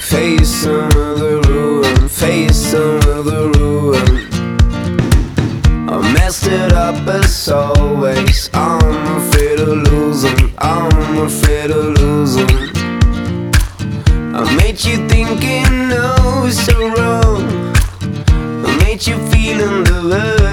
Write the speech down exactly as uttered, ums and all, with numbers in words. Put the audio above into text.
Face another ruin, face another ruin. I messed it up as always. I'm afraid of losing, I'm afraid of losing. I made you think you know so wrong. I made you feel in the world.